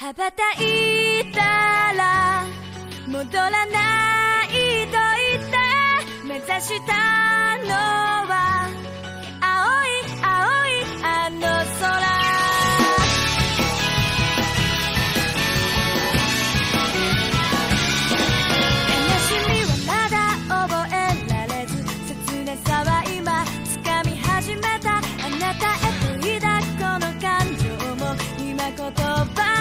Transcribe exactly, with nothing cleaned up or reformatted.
羽ばたいたら戻らないと言って目指したのは青い青いあの空。悲しみはまだ覚えられず、切なさは今掴み始めた。あなたへと抱くこの感情も今言葉